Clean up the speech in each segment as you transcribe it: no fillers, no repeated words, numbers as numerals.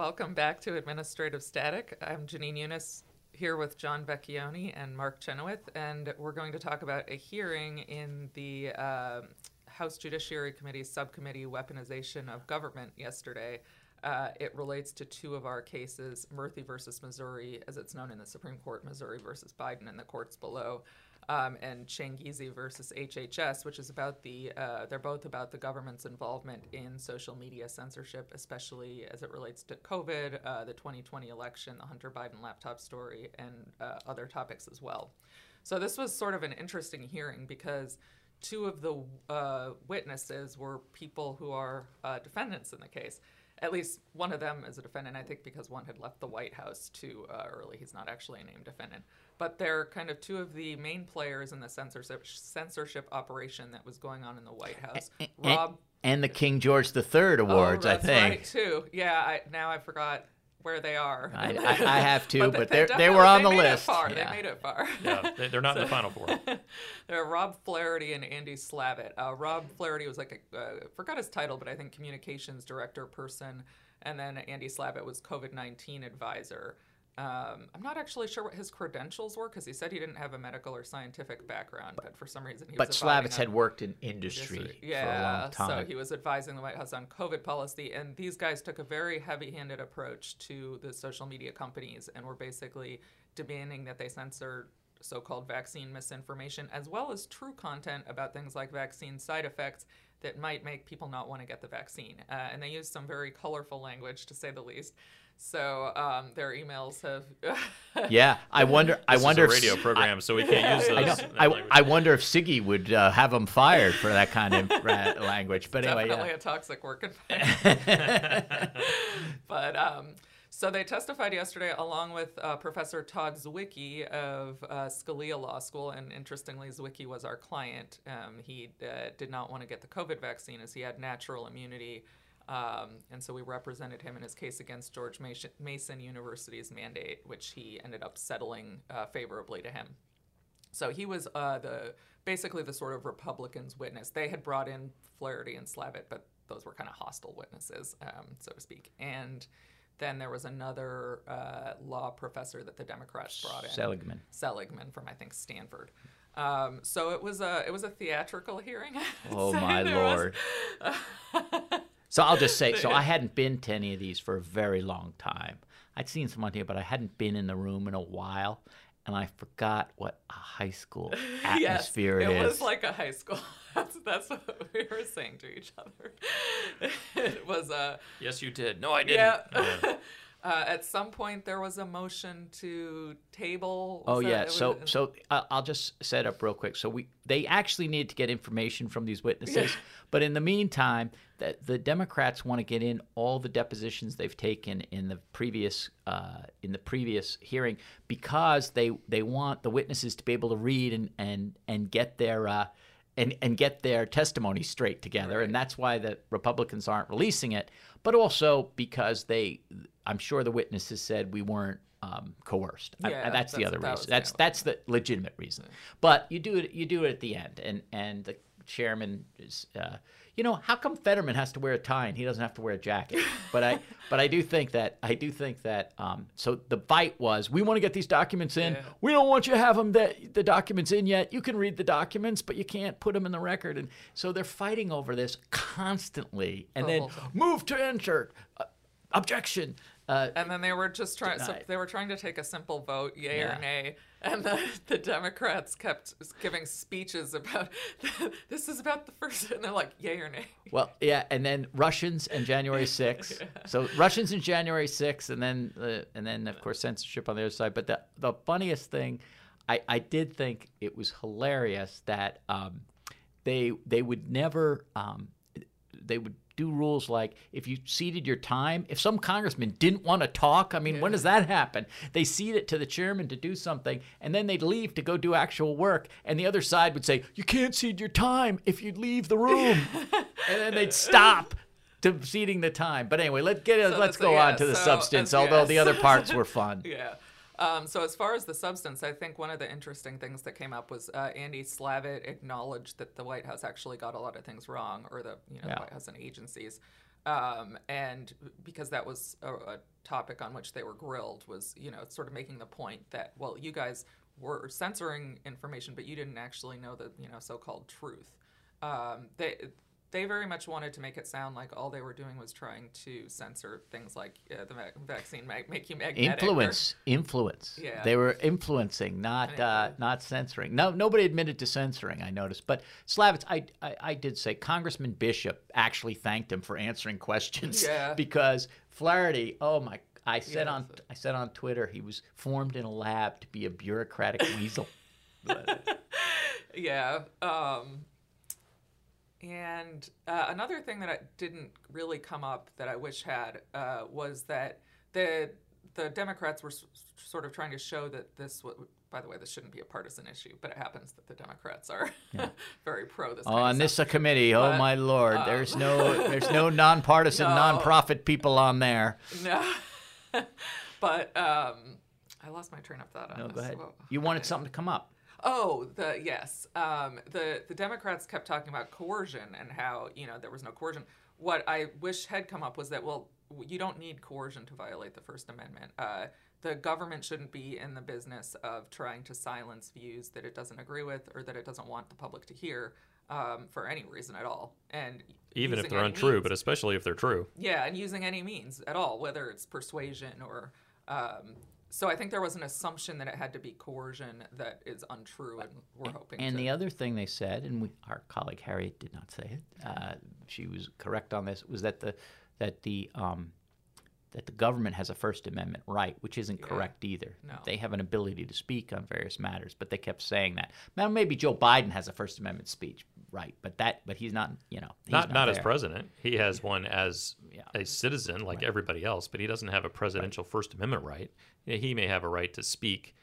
Welcome back to Administrative Static. I'm Janine Eunice here with John Vecchione and Mark Chenoweth, and we're going to talk about a hearing in the House Judiciary Committee's subcommittee Weaponization of Government yesterday. It relates to two of our cases, Murthy versus Missouri, as it's known in the Supreme Court, Missouri versus Biden and the courts below, and Changizi versus HHS, which is about they're both about the government's involvement in social media censorship, especially as it relates to COVID, the 2020 election, the Hunter Biden laptop story, and other topics as well. So this was sort of an interesting hearing because two of the witnesses were people who are defendants in the case. At least one of them is a defendant, I think, because one had left the White House too early. He's not actually a named defendant. But they're kind of two of the main players in the censorship operation that was going on in the White House. And the King George III awards, I think. That's right, too. Yeah, now I forgot where they are. I have too, but they were on the list. They made it far. Yeah, they're not in the Final Four. They're Rob Flaherty and Andy Slavitt. Rob Flaherty was forgot his title, but I think communications director person, and then Andy Slavitt was COVID-19 advisor. I'm not actually sure what his credentials were because he said he didn't have a medical or scientific background, but for some reason he was Slavitt had worked in industry for a long time. So he was advising the White House on COVID policy, and these guys took a very heavy-handed approach to the social media companies and were basically demanding that they censor so-called vaccine misinformation as well as true content about things like vaccine side effects that might make people not want to get the vaccine. And they used some very colorful language, to say the least. So their emails have. Yeah, I wonder. This is a radio program, so we can't use those. I wonder if Siggy would have them fired for that kind of language. But anyway, definitely a toxic work environment. But so they testified yesterday, along with Professor Todd Zwicky of Scalia Law School, and interestingly, Zwicky was our client. He did not want to get the COVID vaccine as he had natural immunity. And so we represented him in his case against George Mason University's mandate, which he ended up settling favorably to him. So he was basically the sort of Republicans' witness. They had brought in Flaherty and Slavitt, but those were kind of hostile witnesses, so to speak. And then there was another law professor that the Democrats brought in, Seligman from, I think, Stanford. So it was a theatrical hearing. Oh my Lord. So I'll just say, I hadn't been to any of these for a very long time. I'd seen some on here, but I hadn't been in the room in a while, and I forgot what a high school atmosphere it is. It was like a high school. That's what we were saying to each other. It was Yes, you did. No, I didn't. Yeah. At some point, there was a motion to table. So I'll just set up real quick. So they actually need to get information from these witnesses, but in the meantime, the Democrats want to get in all the depositions they've taken in the previous hearing because they want the witnesses to be able to read and get their and get their testimony straight together, and that's why the Republicans aren't releasing it. But also because I'm sure the witnesses said we weren't coerced. That's the other reason. That's the legitimate reason. But you do it at the end, and the chairman is. How come Fetterman has to wear a tie and he doesn't have to wear a jacket? But I do think that so the fight was, we want to get these documents in. Yeah. We don't want you to have the documents in yet. You can read the documents, but you can't put them in the record. And so they're fighting over this constantly. And then move to enter, objection. And then they were just trying. So they were trying to take a simple vote, yay or nay, and the Democrats kept giving speeches about this is about the first, and they're like, yay or nay. Well, yeah, and then Russians and January 6th. Yeah. So Russians and January 6th, and then of course censorship on the other side. But the funniest thing, I did think it was hilarious that they would never they would do rules like if you ceded your time, if some congressman didn't want to talk, when does that happen? They cede it to the chairman to do something, and then they'd leave to go do actual work, and the other side would say, you can't cede your time if you leave the room. And then they'd stop to ceding the time. But anyway, let's go on to the substance, although the other parts were fun. Yeah. So as far as the substance, I think one of the interesting things that came up was Andy Slavitt acknowledged that the White House actually got a lot of things wrong, or the White House and agencies. And because that was a topic on which they were grilled, was, sort of making the point that, well, you guys were censoring information, but you didn't actually know the, so-called truth. They very much wanted to make it sound like all they were doing was trying to censor things like the vaccine might make you magnetic. Influence. Yeah. They were influencing, not censoring. No, nobody admitted to censoring, I noticed. But Slavitz, I did say Congressman Bishop actually thanked him for answering questions because Flaherty, I said on Twitter he was formed in a lab to be a bureaucratic weasel. Yeah. And another thing that didn't really come up that I wish had was that the Democrats were sort of trying to show that this, by the way, this shouldn't be a partisan issue, but it happens that the Democrats are very pro this. On this committee, but, my Lord, there's no nonpartisan, nonprofit people on there. No, but I lost my train of thought on this. No, go ahead. You wanted something to come up. Oh, yes. The Democrats kept talking about coercion and how, there was no coercion. What I wish had come up was that, well, you don't need coercion to violate the First Amendment. The government shouldn't be in the business of trying to silence views that it doesn't agree with or that it doesn't want the public to hear for any reason at all. And even if they're untrue, but especially if they're true. Yeah, and using any means at all, whether it's persuasion or... So I think there was an assumption that it had to be coercion that is untrue, and we're hoping. And the other thing they said, and our colleague Harriet did not say it, she was correct on this, was that the government has a First Amendment right, which isn't correct either. No. They have an ability to speak on various matters, but they kept saying that. Now maybe Joe Biden has a First Amendment speech right, but he's not. He's not as president. He has one as a citizen, like everybody else, but he doesn't have a presidential First Amendment right. He may have a right to speak,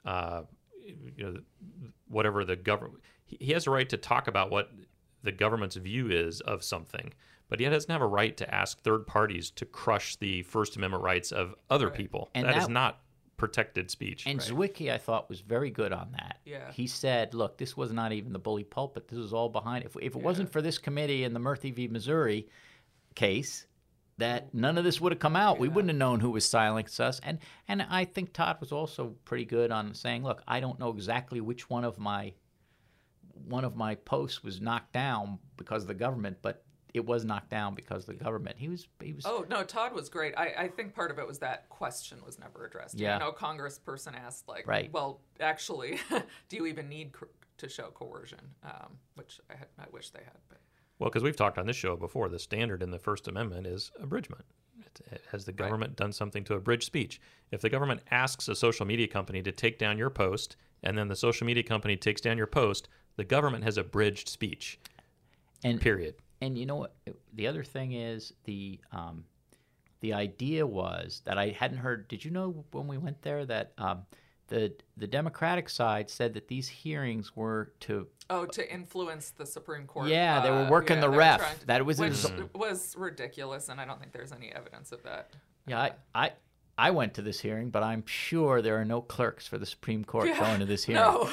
whatever the government. He has a right to talk about what the government's view is of something, but he doesn't have a right to ask third parties to crush the First Amendment rights of other people. And that is not protected speech. And Zwicky, I thought, was very good on that. Yeah. He said, look, this was not even the bully pulpit. This was all behind it. If it wasn't for this committee and the Murthy v. Missouri case, that none of this would have come out. We wouldn't have known who was silencing us. And I think Todd was also pretty good on saying, look, I don't know exactly which one of my posts was knocked down because of the government, but it was knocked down because of the government. He was. Oh no, Todd was great. I think part of it was that question was never addressed. Yeah. Congressperson asked right. Well, actually, do you even need to show coercion? Which I wish they had, but. Well, because we've talked on this show before, the standard in the First Amendment is abridgment. Has the government done something to abridge speech? If the government asks a social media company to take down your post, and then the social media company takes down your post, the government has abridged speech. Period. And you know what? The other thing is the idea was that I hadn't heard. Did you know when we went there that the Democratic side said that these hearings were to influence the Supreme Court. Yeah, they were working the ref. That was which was ridiculous, and I don't think there's any evidence of that. Yeah, I went to this hearing, but I'm sure there are no clerks for the Supreme Court going to this hearing. No.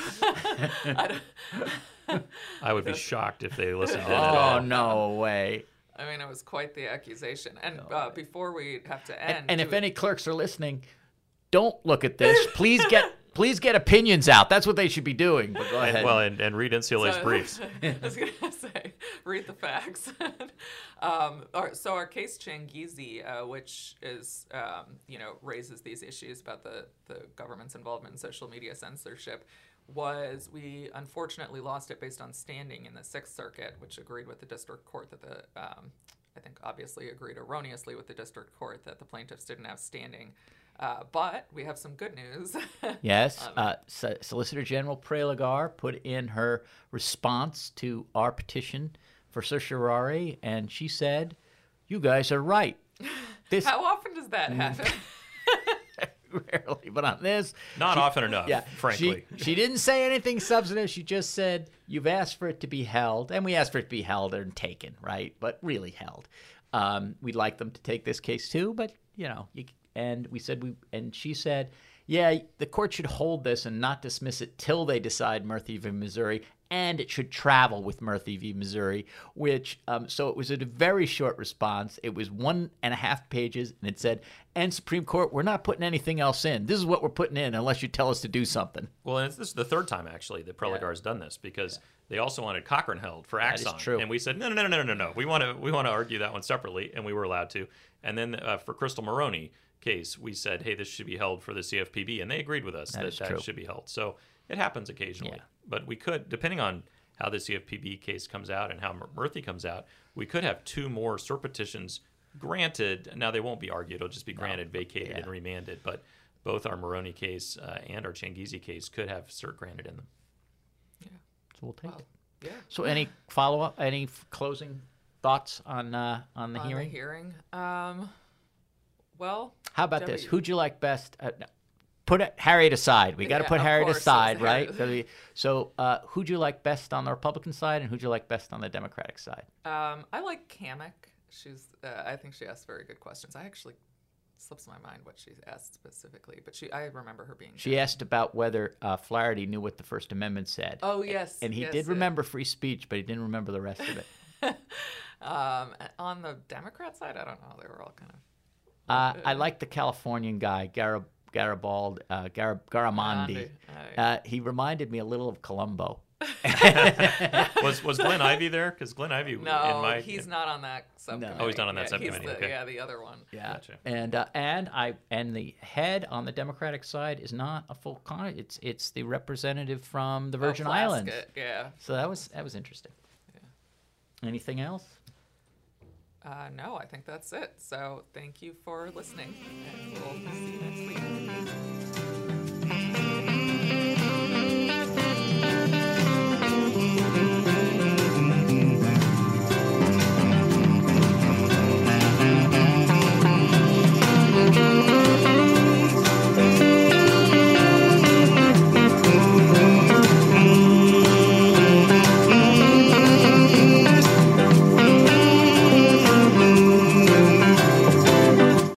I would be shocked if they listened in at all. all. Oh, no way. I mean, it was quite the accusation. And before we have to end... And if any clerks are listening, don't look at this. Please get opinions out. That's what they should be doing. But go ahead. Well, and read NCLA's briefs. I was going to say, read the facts. So our case Changizi, which is, raises these issues about the government's involvement in social media censorship, we unfortunately lost it based on standing in the Sixth Circuit, which agreed with the district court that I think obviously agreed erroneously with the district court that the plaintiffs didn't have standing. But we have some good news. Yes. Solicitor General Prelagar put in her response to our petition for certiorari, and she said, you guys are right. How often does that happen? Rarely, but on this... Not often enough, frankly. She didn't say anything substantive. She just said, you've asked for it to be held, and we asked for it to be held and taken, right? But really held. We'd like them to take this case too, but, and we said, and she said, yeah, the court should hold this and not dismiss it till they decide Murphy v. Missouri, and it should travel with Murphy v. Missouri, which, so it was a very short response. It was 1.5 pages, and it said, and Supreme Court, we're not putting anything else in. This is what we're putting in unless you tell us to do something. Well, and this is the third time, actually, that Prelogar has done this, because they also wanted Cochran held for Axon. That is true. And we said, no. We want to argue that one separately, and we were allowed to. And then for Crystal Maroney case, we said, hey, this should be held for the CFPB, and they agreed with us that should be held. So it happens occasionally. Yeah. But we could, depending on how the CFPB case comes out and how Murphy comes out, we could have 2 more cert petitions granted. Now, they won't be argued. It'll just be granted, vacated, and remanded. But both our Maroney case and our Changizi case could have cert granted in them. Yeah. So we'll take it. Yeah. So any follow-up, any closing thoughts on the hearing? The hearing. Well, how about this? Who'd you like best? Put Harriet aside. We got to put Harriet aside, right? So who'd you like best on the Republican side, and who'd you like best on the Democratic side? I like Kamek. She's. I think she asked very good questions. I actually slips my mind what she asked specifically, but I remember her being. She asked about whether Flaherty knew what the First Amendment said. Oh yes, and he did remember free speech, but he didn't remember the rest of it. On the Democrat side, I don't know. They were all kind of. I like the Californian guy, Garamandi. He reminded me a little of Columbo. Was Glenn Ivey there? Because Glenn Ivey, he's not on that subcommittee. Oh, he's not on that subcommittee. Yeah, the other one. Yeah, gotcha. And the head on the Democratic side is not a full it's the representative from the Virgin Islands. Yeah. So that was interesting. Yeah. Anything else? No, I think that's it. So thank you for listening, and we'll see you next week.